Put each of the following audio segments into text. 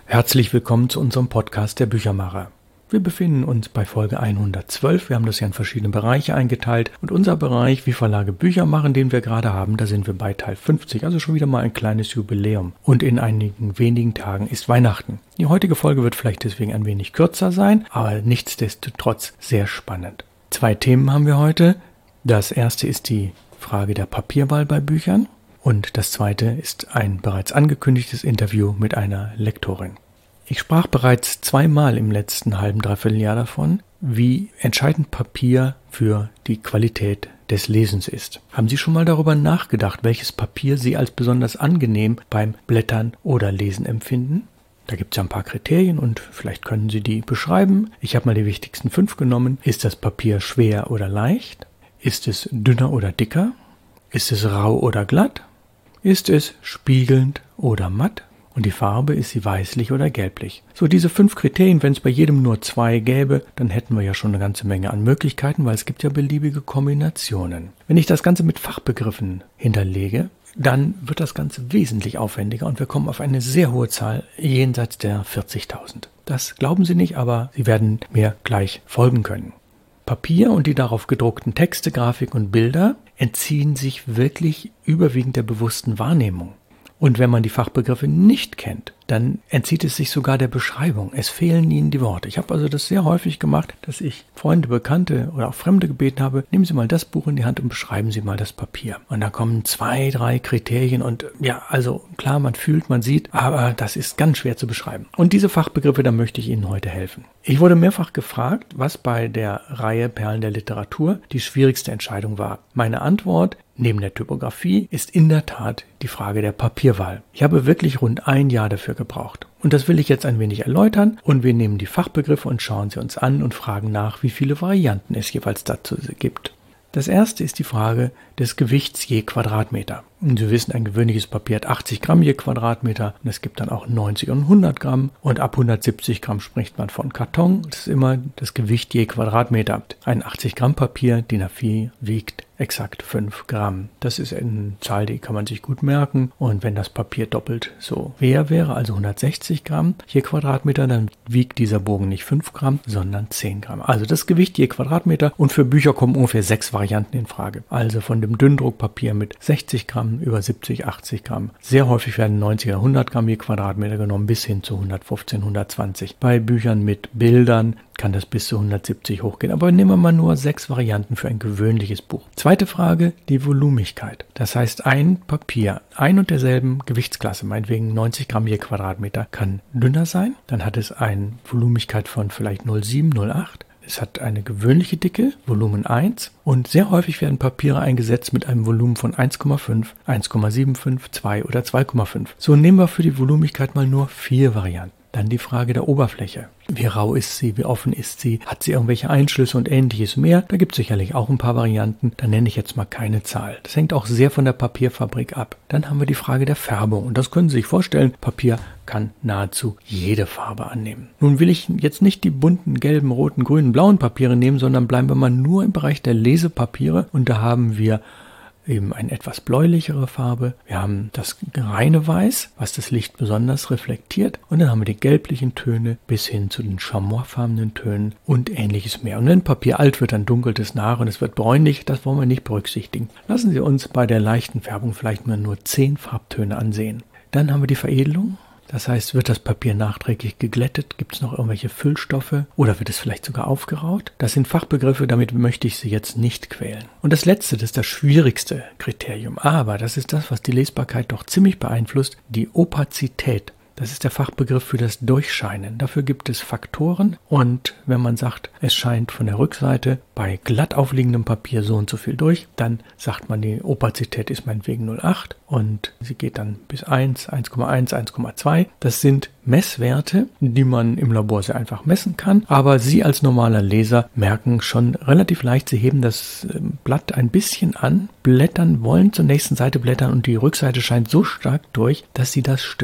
Herzlich willkommen zu unserem Podcast der Büchermacher. Wir befinden uns bei Folge 112. Wir haben das ja in verschiedene Bereiche eingeteilt. Und unser Bereich, wie Verlage Bücher machen, den wir gerade haben, da sind wir bei Teil 50. Also schon wieder mal ein kleines Jubiläum. Und in einigen wenigen Tagen ist Weihnachten. Die heutige Folge wird vielleicht deswegen ein wenig kürzer sein, aber nichtsdestotrotz sehr spannend. 2 Themen haben wir heute. Das erste ist die Frage der Papierwahl bei Büchern. Und das zweite ist ein bereits angekündigtes Interview mit einer Lektorin. Ich sprach bereits 2-mal im letzten halben, dreiviertel Jahr davon, wie entscheidend Papier für die Qualität des Lesens ist. Haben Sie schon mal darüber nachgedacht, welches Papier Sie als besonders angenehm beim Blättern oder Lesen empfinden? Da gibt es ja ein paar Kriterien und vielleicht können Sie die beschreiben. Ich habe mal die wichtigsten 5 genommen. Ist das Papier schwer oder leicht? Ist es dünner oder dicker? Ist es rau oder glatt? Ist es spiegelnd oder matt? Und die Farbe, ist sie weißlich oder gelblich? So, diese 5 Kriterien, wenn es bei jedem nur 2 gäbe, dann hätten wir ja schon eine ganze Menge an Möglichkeiten, weil es gibt ja beliebige Kombinationen. Wenn ich das Ganze mit Fachbegriffen hinterlege, dann wird das Ganze wesentlich aufwendiger und wir kommen auf eine sehr hohe Zahl jenseits der 40.000. Das glauben Sie nicht, aber Sie werden mir gleich folgen können. Papier und die darauf gedruckten Texte, Grafik und Bilder entziehen sich wirklich überwiegend der bewussten Wahrnehmung. Und wenn man die Fachbegriffe nicht kennt, dann entzieht es sich sogar der Beschreibung. Es fehlen ihnen die Worte. Ich habe also das sehr häufig gemacht, dass ich Freunde, Bekannte oder auch Fremde gebeten habe, nehmen Sie mal das Buch in die Hand und beschreiben Sie mal das Papier. Und da kommen 2, 3 Kriterien und ja, also klar, man fühlt, man sieht, aber das ist ganz schwer zu beschreiben. Und diese Fachbegriffe, da möchte ich Ihnen heute helfen. Ich wurde mehrfach gefragt, was bei der Reihe Perlen der Literatur die schwierigste Entscheidung war. Meine Antwort: Neben der Typografie ist in der Tat die Frage der Papierwahl. Ich habe wirklich rund 1 Jahr dafür gebraucht. Und das will ich jetzt ein wenig erläutern und wir nehmen die Fachbegriffe und schauen sie uns an und fragen nach, wie viele Varianten es jeweils dazu gibt. Das erste ist die Frage des Gewichts je Quadratmeter. Und Sie wissen, ein gewöhnliches Papier hat 80 Gramm je Quadratmeter und es gibt dann auch 90 und 100 Gramm und ab 170 Gramm spricht man von Karton. Das ist immer das Gewicht je Quadratmeter. Ein 80 Gramm Papier, DIN A4, wiegt exakt 5 Gramm. Das ist eine Zahl, die kann man sich gut merken. Und wenn das Papier doppelt so schwer wäre, also 160 Gramm je Quadratmeter, dann wiegt dieser Bogen nicht 5 Gramm, sondern 10 Gramm. Also das Gewicht je Quadratmeter, und für Bücher kommen ungefähr 6 Varianten in Frage. Also von dem Dünndruckpapier mit 60 Gramm über 70, 80 Gramm. Sehr häufig werden 90 oder 100 Gramm je Quadratmeter genommen, bis hin zu 115, 120. Bei Büchern mit Bildern kann das bis zu 170 hochgehen. Aber nehmen wir mal nur 6 Varianten für ein gewöhnliches Buch. Zweite Frage, die Volumigkeit. Das heißt, ein Papier, ein und derselben Gewichtsklasse, meinetwegen 90 Gramm je Quadratmeter, kann dünner sein. Dann hat es eine Volumigkeit von vielleicht 0,7, 0,8. Es hat eine gewöhnliche Dicke, Volumen 1, und sehr häufig werden Papiere eingesetzt mit einem Volumen von 1,5, 1,75, 2 oder 2,5. So nehmen wir für die Volumigkeit mal nur 4 Varianten. Dann die Frage der Oberfläche. Wie rau ist sie? Wie offen ist sie? Hat sie irgendwelche Einschlüsse und ähnliches mehr? Da gibt es sicherlich auch ein paar Varianten. Da nenne ich jetzt mal keine Zahl. Das hängt auch sehr von der Papierfabrik ab. Dann haben wir die Frage der Färbung. Und das können Sie sich vorstellen. Papier kann nahezu jede Farbe annehmen. Nun will ich jetzt nicht die bunten, gelben, roten, grünen, blauen Papiere nehmen, sondern bleiben wir mal nur im Bereich der Lesepapiere. Und da haben wir eben eine etwas bläulichere Farbe. Wir haben das reine Weiß, was das Licht besonders reflektiert. Und dann haben wir die gelblichen Töne bis hin zu den chamoisfarbenen Tönen und ähnliches mehr. Und wenn Papier alt wird, dann dunkelt es nach und es wird bräunlich. Das wollen wir nicht berücksichtigen. Lassen Sie uns bei der leichten Färbung vielleicht mal nur 10 Farbtöne ansehen. Dann haben wir die Veredelung. Das heißt, wird das Papier nachträglich geglättet? Gibt es noch irgendwelche Füllstoffe? Oder wird es vielleicht sogar aufgeraut? Das sind Fachbegriffe, damit möchte ich Sie jetzt nicht quälen. Und das letzte, das ist das schwierigste Kriterium. Aber das ist das, was die Lesbarkeit doch ziemlich beeinflusst, die Opazität. Das ist der Fachbegriff für das Durchscheinen. Dafür gibt es Faktoren, und wenn man sagt, es scheint von der Rückseite bei glatt aufliegendem Papier so und so viel durch, dann sagt man, die Opazität ist meinetwegen 0,8 und sie geht dann bis 1, 1,1, 1,2. Das sind Messwerte, die man im Labor sehr einfach messen kann, aber Sie als normaler Leser merken schon relativ leicht, Sie heben das Blatt ein bisschen an, blättern, wollen zur nächsten Seite blättern und die Rückseite scheint so stark durch, dass Sie das stört.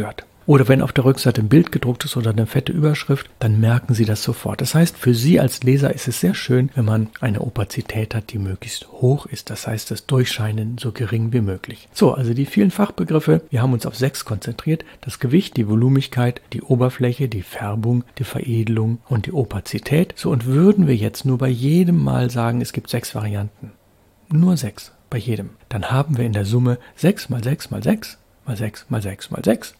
oder wenn auf der Rückseite ein Bild gedruckt ist oder eine fette Überschrift, dann merken Sie das sofort. Das heißt, für Sie als Leser ist es sehr schön, wenn man eine Opazität hat, die möglichst hoch ist. Das heißt, das Durchscheinen so gering wie möglich. So, also die vielen Fachbegriffe, wir haben uns auf 6 konzentriert. Das Gewicht, die Volumigkeit, die Oberfläche, die Färbung, die Veredelung und die Opazität. So, und würden wir jetzt nur bei jedem Mal sagen, es gibt 6 Varianten. Nur 6 bei jedem. Dann haben wir in der Summe 6 mal 6 mal 6 mal 6 mal 6 mal 6.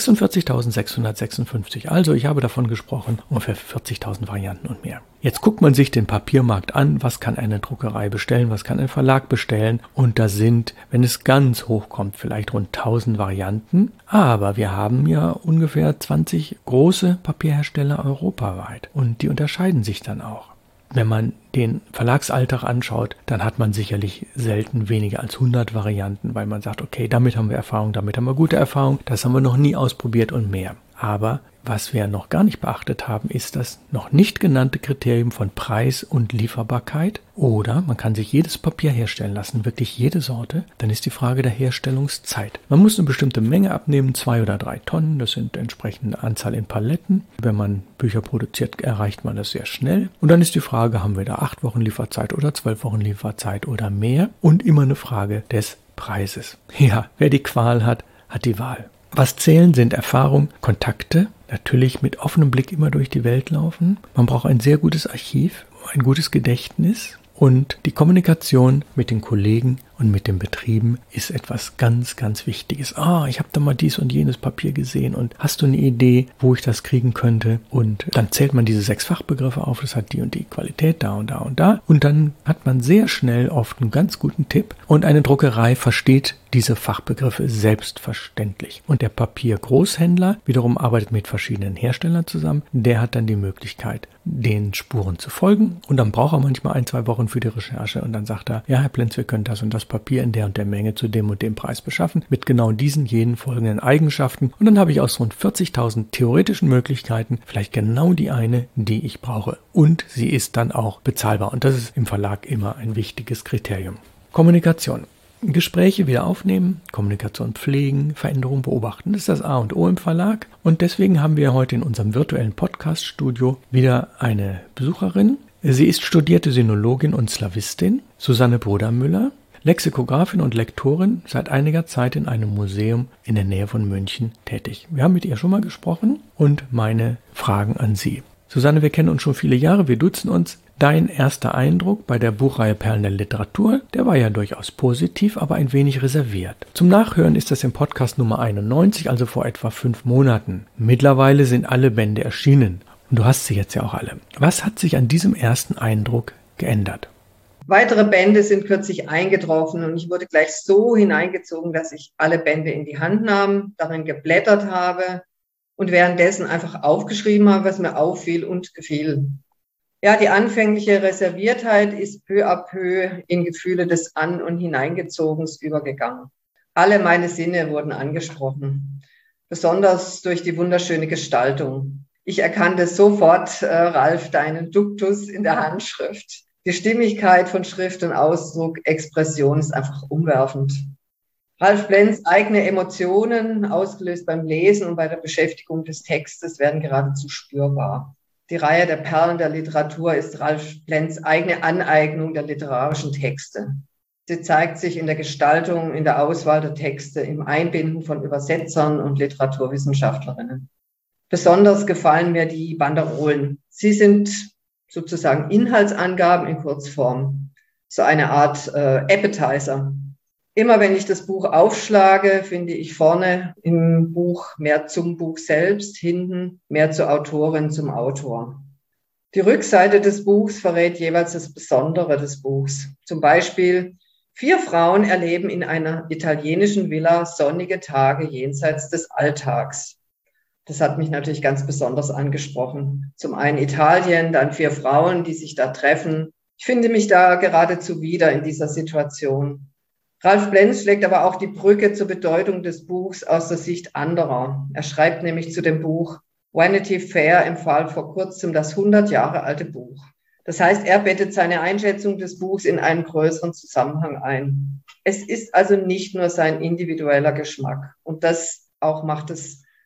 46.656. Also ich habe davon gesprochen, ungefähr 40.000 Varianten und mehr. Jetzt guckt man sich den Papiermarkt an, was kann eine Druckerei bestellen, was kann ein Verlag bestellen. Und da sind, wenn es ganz hoch kommt, vielleicht rund 1000 Varianten. Aber wir haben ja ungefähr 20 große Papierhersteller europaweit. Und die unterscheiden sich dann auch. Wenn man den Verlagsalltag anschaut, dann hat man sicherlich selten weniger als 100 Varianten, weil man sagt, okay, damit haben wir Erfahrung, damit haben wir gute Erfahrung, das haben wir noch nie ausprobiert und mehr. Aber was wir noch gar nicht beachtet haben, ist das noch nicht genannte Kriterium von Preis und Lieferbarkeit. Oder man kann sich jedes Papier herstellen lassen, wirklich jede Sorte. Dann ist die Frage der Herstellungszeit. Man muss eine bestimmte Menge abnehmen, 2 oder 3 Tonnen. Das sind entsprechende Anzahl in Paletten. Wenn man Bücher produziert, erreicht man das sehr schnell. Und dann ist die Frage, haben wir da 8 Wochen Lieferzeit oder 12 Wochen Lieferzeit oder mehr? Und immer eine Frage des Preises. Ja, wer die Qual hat, hat die Wahl. Was zählen, sind Erfahrung, Kontakte, natürlich mit offenem Blick immer durch die Welt laufen. Man braucht ein sehr gutes Archiv, ein gutes Gedächtnis und die Kommunikation mit den Kollegen und mit den Betrieben ist etwas ganz, ganz Wichtiges. Ich habe da mal dies und jenes Papier gesehen und hast du eine Idee, wo ich das kriegen könnte? Und dann zählt man diese 6 Fachbegriffe auf, das hat die und die Qualität, da und da und da. Und dann hat man sehr schnell oft einen ganz guten Tipp und eine Druckerei versteht diese Fachbegriffe selbstverständlich. Und der Papiergroßhändler wiederum arbeitet mit verschiedenen Herstellern zusammen. Der hat dann die Möglichkeit, den Spuren zu folgen. Und dann braucht er manchmal 1-2 Wochen für die Recherche. Und dann sagt er, ja, Herr Plenz, wir können das und das Papier in der und der Menge zu dem und dem Preis beschaffen, mit genau diesen jenen folgenden Eigenschaften. Und dann habe ich aus rund 40.000 theoretischen Möglichkeiten vielleicht genau die eine, die ich brauche. Und sie ist dann auch bezahlbar. Und das ist im Verlag immer ein wichtiges Kriterium. Kommunikation. Gespräche wieder aufnehmen, Kommunikation pflegen, Veränderungen beobachten. Das ist das A und O im Verlag. Und deswegen haben wir heute in unserem virtuellen Podcast-Studio wieder eine Besucherin. Sie ist studierte Sinologin und Slawistin, Susanne Brudermüller, Lexikografin und Lektorin, seit einiger Zeit in einem Museum in der Nähe von München tätig. Wir haben mit ihr schon mal gesprochen und meine Fragen an Sie. Susanne, wir kennen uns schon viele Jahre, wir duzen uns. Dein erster Eindruck bei der Buchreihe Perlen der Literatur, der war ja durchaus positiv, aber ein wenig reserviert. Zum Nachhören ist das im Podcast Nummer 91, also vor etwa 5 Monaten. Mittlerweile sind alle Bände erschienen und du hast sie jetzt ja auch alle. Was hat sich an diesem ersten Eindruck geändert? Weitere Bände sind kürzlich eingetroffen und ich wurde gleich so hineingezogen, dass ich alle Bände in die Hand nahm, darin geblättert habe und währenddessen einfach aufgeschrieben habe, was mir auffiel und gefiel. Ja, die anfängliche Reserviertheit ist peu à peu in Gefühle des An- und Hineingezogens übergegangen. Alle meine Sinne wurden angesprochen, besonders durch die wunderschöne Gestaltung. Ich erkannte sofort, Ralf, deinen Duktus in der Handschrift. Die Stimmigkeit von Schrift und Ausdruck, Expression ist einfach umwerfend. Ralf Plenz' eigene Emotionen, ausgelöst beim Lesen und bei der Beschäftigung des Textes, werden geradezu spürbar. Die Reihe der Perlen der Literatur ist Ralf Plenz' eigene Aneignung der literarischen Texte. Sie zeigt sich in der Gestaltung, in der Auswahl der Texte, im Einbinden von Übersetzern und Literaturwissenschaftlerinnen. Besonders gefallen mir die Banderolen. Sie sind sozusagen Inhaltsangaben in Kurzform, so eine Art Appetizer. Immer wenn ich das Buch aufschlage, finde ich vorne im Buch mehr zum Buch selbst, hinten mehr zur Autorin, zum Autor. Die Rückseite des Buchs verrät jeweils das Besondere des Buchs. Zum Beispiel: 4 Frauen erleben in einer italienischen Villa sonnige Tage jenseits des Alltags. Das hat mich natürlich ganz besonders angesprochen. Zum einen Italien, dann 4 Frauen, die sich da treffen. Ich finde mich da geradezu wieder in dieser Situation. Ralf Plenz schlägt aber auch die Brücke zur Bedeutung des Buchs aus der Sicht anderer. Er schreibt nämlich zu dem Buch: Vanity Fair empfahl vor kurzem das 100 Jahre alte Buch. Das heißt, er bettet seine Einschätzung des Buchs in einen größeren Zusammenhang ein. Es ist also nicht nur sein individueller Geschmack. Und das auch macht es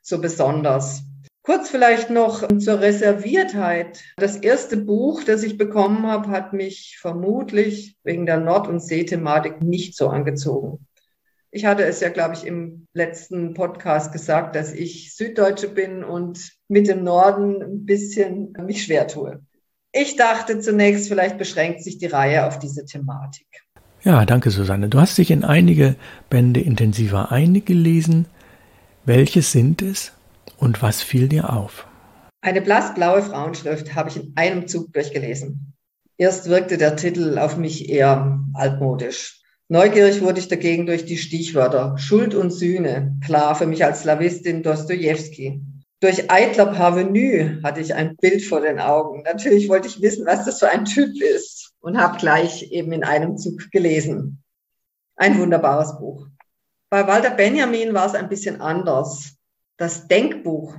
so besonders. Kurz vielleicht noch zur Reserviertheit. Das erste Buch, das ich bekommen habe, hat mich vermutlich wegen der Nord- und See-Thematik nicht so angezogen. Ich hatte es ja, glaube ich, im letzten Podcast gesagt, dass ich Süddeutsche bin und mit dem Norden ein bisschen mich schwer tue. Ich dachte zunächst, vielleicht beschränkt sich die Reihe auf diese Thematik. Ja, danke Susanne. Du hast dich in einige Bände intensiver eingelesen. Welche sind es? Und was fiel dir auf? Eine blassblaue Frauenschrift habe ich in einem Zug durchgelesen. Erst wirkte der Titel auf mich eher altmodisch. Neugierig wurde ich dagegen durch die Stichwörter Schuld und Sühne, klar für mich als Slawistin Dostojewski. Durch Eitler Parvenu hatte ich ein Bild vor den Augen. Natürlich wollte ich wissen, was das für ein Typ ist und habe gleich eben in einem Zug gelesen. Ein wunderbares Buch. Bei Walter Benjamin war es ein bisschen anders. Das Denkbuch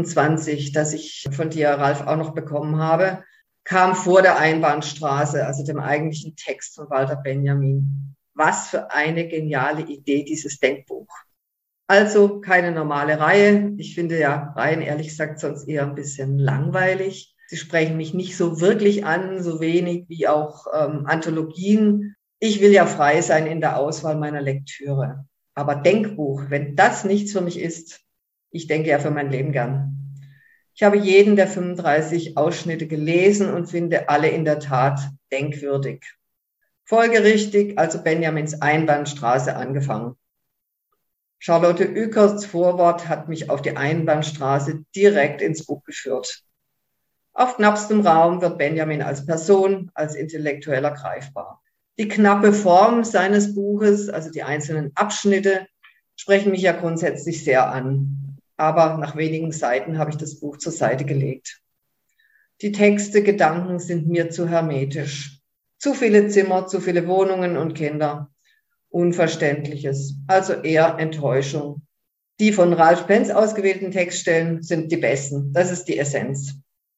28, das ich von dir, Ralf, auch noch bekommen habe, kam vor der Einbahnstraße, also dem eigentlichen Text von Walter Benjamin. Was für eine geniale Idee, dieses Denkbuch. Also keine normale Reihe. Ich finde ja Reihen, ehrlich gesagt, sonst eher ein bisschen langweilig. Sie sprechen mich nicht so wirklich an, so wenig wie auch Anthologien. Ich will ja frei sein in der Auswahl meiner Lektüre. Aber Denkbuch, wenn das nichts für mich ist, ich denke ja für mein Leben gern. Ich habe jeden der 35 Ausschnitte gelesen und finde alle in der Tat denkwürdig. Folgerichtig also Benjamins Einbahnstraße angefangen. Charlotte Uekerts Vorwort hat mich auf die Einbahnstraße direkt ins Buch geführt. Auf knappstem Raum wird Benjamin als Person, als Intellektueller greifbar. Die knappe Form seines Buches, also die einzelnen Abschnitte, sprechen mich ja grundsätzlich sehr an. Aber nach wenigen Seiten habe ich das Buch zur Seite gelegt. Die Texte, Gedanken sind mir zu hermetisch. Zu viele Zimmer, zu viele Wohnungen und Kinder. Unverständliches, also eher Enttäuschung. Die von Ralf Penz ausgewählten Textstellen sind die besten. Das ist die Essenz.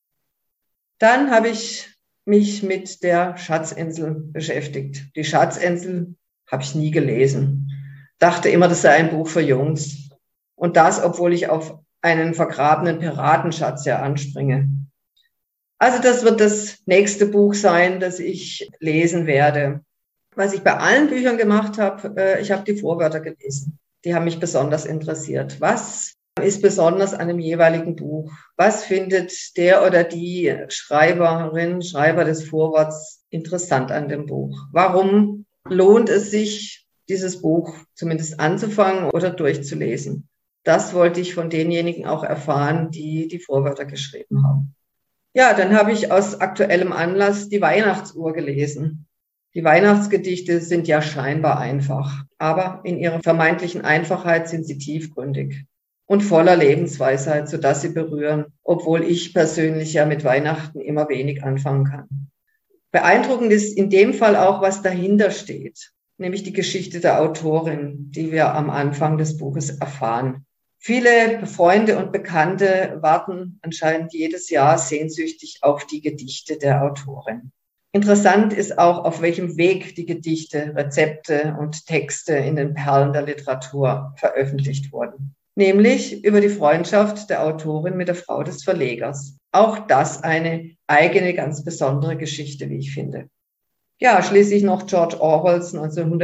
Dann habe ich mich mit der Schatzinsel beschäftigt. Die Schatzinsel habe ich nie gelesen. Dachte immer, das sei ein Buch für Jungs. Und das, obwohl ich auf einen vergrabenen Piratenschatz ja anspringe. Also das wird das nächste Buch sein, das ich lesen werde. Was ich bei allen Büchern gemacht habe, ich habe die Vorwörter gelesen. Die haben mich besonders interessiert. Was ist besonders an dem jeweiligen Buch? Was findet der oder die Schreiberin, Schreiber des Vorworts interessant an dem Buch? Warum lohnt es sich, dieses Buch zumindest anzufangen oder durchzulesen? Das wollte ich von denjenigen auch erfahren, die die Vorwörter geschrieben haben. Ja, dann habe ich aus aktuellem Anlass die Weihnachtsuhr gelesen. Die Weihnachtsgedichte sind ja scheinbar einfach, aber in ihrer vermeintlichen Einfachheit sind sie tiefgründig und voller Lebensweisheit, sodass sie berühren, obwohl ich persönlich ja mit Weihnachten immer wenig anfangen kann. Beeindruckend ist in dem Fall auch, was dahinter steht, nämlich die Geschichte der Autorin, die wir am Anfang des Buches erfahren. Viele Freunde und Bekannte warten anscheinend jedes Jahr sehnsüchtig auf die Gedichte der Autorin. Interessant ist auch, auf welchem Weg die Gedichte, Rezepte und Texte in den Perlen der Literatur veröffentlicht wurden. Nämlich über die Freundschaft der Autorin mit der Frau des Verlegers. Auch das eine eigene, ganz besondere Geschichte, wie ich finde. Ja, schließlich noch George Orwells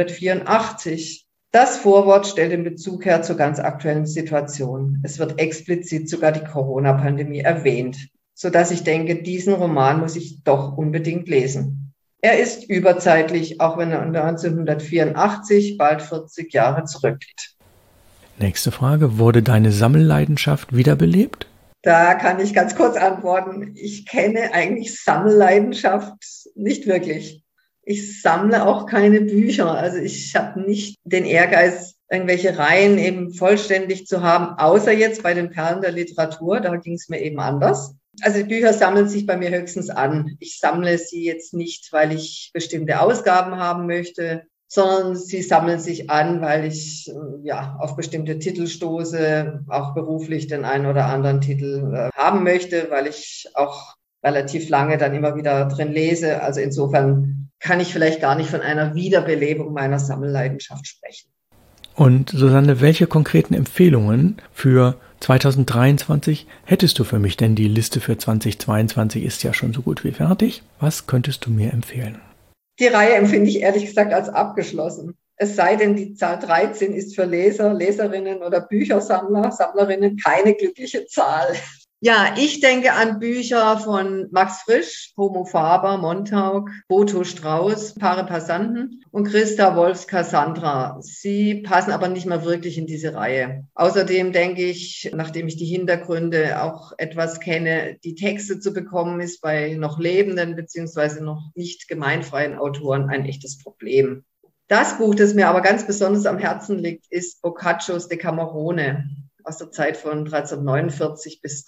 1984. Das Vorwort stellt den Bezug her zur ganz aktuellen Situation. Es wird explizit sogar die Corona-Pandemie erwähnt, sodass ich denke, diesen Roman muss ich doch unbedingt lesen. Er ist überzeitlich, auch wenn er 1984 bald 40 Jahre zurückliegt. Nächste Frage. Wurde deine Sammelleidenschaft wiederbelebt? Da kann ich ganz kurz antworten. Ich kenne eigentlich Sammelleidenschaft nicht wirklich. Ich sammle auch keine Bücher. Also ich habe nicht den Ehrgeiz, irgendwelche Reihen eben vollständig zu haben, außer jetzt bei den Perlen der Literatur. Da ging es mir eben anders. Also die Bücher sammeln sich bei mir höchstens an. Ich sammle sie jetzt nicht, weil ich bestimmte Ausgaben haben möchte, sondern sie sammeln sich an, weil ich auf bestimmte Titel stoße, auch beruflich den einen oder anderen Titel haben möchte, weil ich auch relativ lange dann immer wieder drin lese. Also insofern kann ich vielleicht gar nicht von einer Wiederbelebung meiner Sammelleidenschaft sprechen. Und Susanne, welche konkreten Empfehlungen für 2023 hättest du für mich, denn die Liste für 2022 ist ja schon so gut wie fertig. Was könntest du mir empfehlen? Die Reihe empfinde ich ehrlich gesagt als abgeschlossen. Es sei denn, die Zahl 13 ist für Leser, Leserinnen oder Büchersammler, Sammlerinnen keine glückliche Zahl. Ja, ich denke an Bücher von Max Frisch, Homo Faber, Montauk, Boto Strauß, Pare Passanten und Christa Wolfs Cassandra. Sie passen aber nicht mehr wirklich in diese Reihe. Außerdem denke ich, nachdem ich die Hintergründe auch etwas kenne, die Texte zu bekommen ist bei noch lebenden bzw. noch nicht gemeinfreien Autoren ein echtes Problem. Das Buch, das mir aber ganz besonders am Herzen liegt, ist Boccaccios Decamerone aus der Zeit von 1349 bis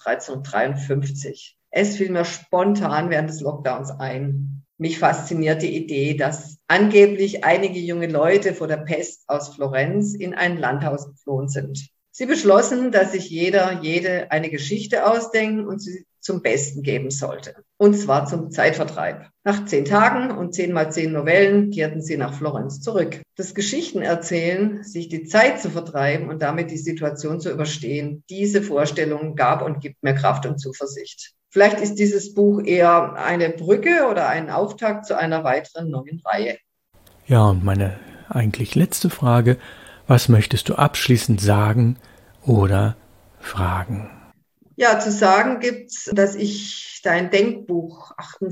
1353. Es fiel mir spontan während des Lockdowns ein. Mich fasziniert die Idee, dass angeblich einige junge Leute vor der Pest aus Florenz in ein Landhaus geflohen sind. Sie beschlossen, dass sich jede eine Geschichte ausdenken und sie zum Besten geben sollte. Und zwar zum Zeitvertreib. Nach 10 Tagen und 10 mal 10 Novellen kehrten sie nach Florenz zurück. Das Geschichtenerzählen, sich die Zeit zu vertreiben und damit die Situation zu überstehen, diese Vorstellung gab und gibt mir Kraft und Zuversicht. Vielleicht ist dieses Buch eher eine Brücke oder ein Auftakt zu einer weiteren neuen Reihe. Ja, und meine eigentlich letzte Frage: Was möchtest du abschließend sagen oder fragen? Ja, zu sagen gibt's, dass ich dein Denkbuch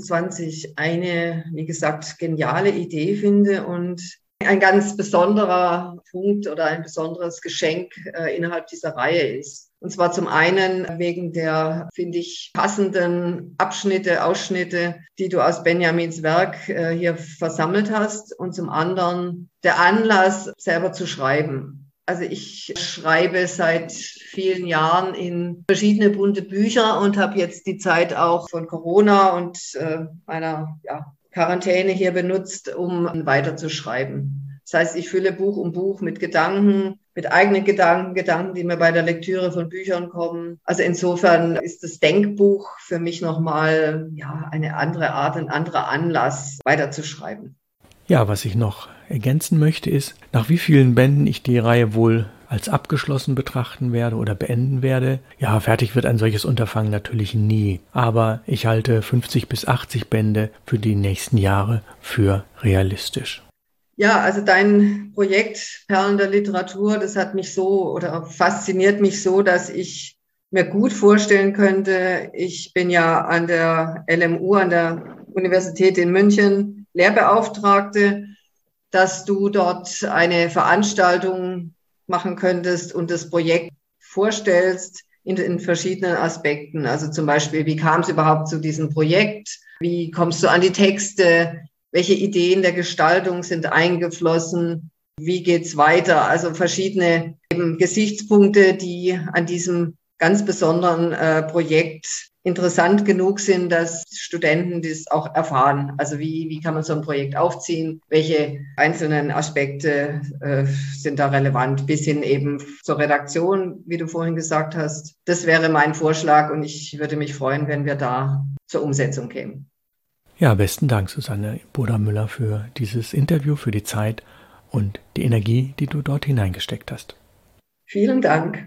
28 eine, wie gesagt, geniale Idee finde und ein ganz besonderer Punkt oder ein besonderes Geschenk innerhalb dieser Reihe ist. Und zwar zum einen wegen der, finde ich, passenden Ausschnitte, die du aus Benjamins Werk hier versammelt hast, und zum anderen der Anlass, selber zu schreiben. Also ich schreibe seit vielen Jahren in verschiedene bunte Bücher und habe jetzt die Zeit auch von Corona und meiner Quarantäne hier benutzt, um weiter zu schreiben. Das heißt, ich fülle Buch um Buch mit Gedanken, mit eigenen Gedanken, die mir bei der Lektüre von Büchern kommen. Also insofern ist das Denkbuch für mich nochmal eine andere Art, ein anderer Anlass, weiterzuschreiben. Ja, was ich noch ergänzen möchte ist, nach wie vielen Bänden ich die Reihe wohl als abgeschlossen betrachten werde oder beenden werde. Ja, fertig wird ein solches Unterfangen natürlich nie, aber ich halte 50 bis 80 Bände für die nächsten Jahre für realistisch. Ja, also dein Projekt Perlen der Literatur, das hat mich so oder fasziniert mich so, dass ich mir gut vorstellen könnte, ich bin ja an der LMU, an der Universität in München, Lehrbeauftragte, dass du dort eine Veranstaltung machen könntest und das Projekt vorstellst in verschiedenen Aspekten. Also zum Beispiel, wie kam es überhaupt zu diesem Projekt? Wie kommst du an die Texte? Welche Ideen der Gestaltung sind eingeflossen? Wie geht's weiter? Also verschiedene Gesichtspunkte, die an diesem ganz besonderen Projekt interessant genug sind, dass Studenten das auch erfahren. Also wie kann man so ein Projekt aufziehen? Welche einzelnen Aspekte sind da relevant? Bis hin eben zur Redaktion, wie du vorhin gesagt hast. Das wäre mein Vorschlag und ich würde mich freuen, wenn wir da zur Umsetzung kämen. Ja, besten Dank, Susanne Boder-Müller, für dieses Interview, für die Zeit und die Energie, die du dort hineingesteckt hast. Vielen Dank.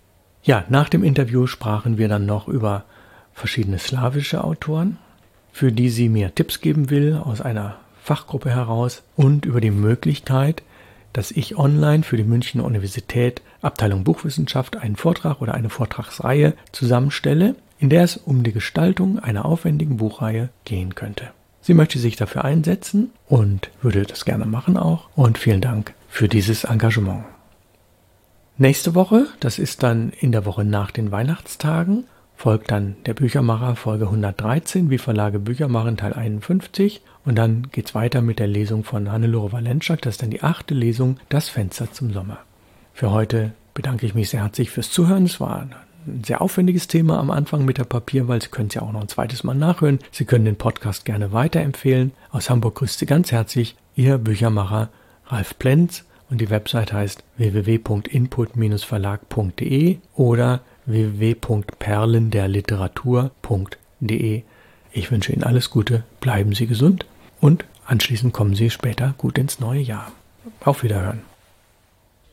Ja, nach dem Interview sprachen wir dann noch über verschiedene slawische Autoren, für die sie mir Tipps geben will aus einer Fachgruppe heraus, und über die Möglichkeit, dass ich online für die Münchner Universität Abteilung Buchwissenschaft einen Vortrag oder eine Vortragsreihe zusammenstelle, in der es um die Gestaltung einer aufwendigen Buchreihe gehen könnte. Sie möchte sich dafür einsetzen und würde das gerne machen auch, und vielen Dank für dieses Engagement. Nächste Woche, das ist dann in der Woche nach den Weihnachtstagen, folgt dann der Büchermacher Folge 113, wie Verlage Bücher machen, Teil 51. Und dann geht's weiter mit der Lesung von Hannelore Walentschak. Das ist dann die 8. Lesung, Das Fenster zum Sommer. Für heute bedanke ich mich sehr herzlich fürs Zuhören. Es war ein sehr aufwendiges Thema am Anfang mit der Papierwahl. Sie können es ja auch noch ein zweites Mal nachhören. Sie können den Podcast gerne weiterempfehlen. Aus Hamburg grüßt Sie ganz herzlich Ihr Büchermacher Ralf Plenz. Und die Website heißt www.input-verlag.de oder www.perlenderliteratur.de. Ich wünsche Ihnen alles Gute, bleiben Sie gesund und anschließend kommen Sie später gut ins neue Jahr. Auf Wiederhören.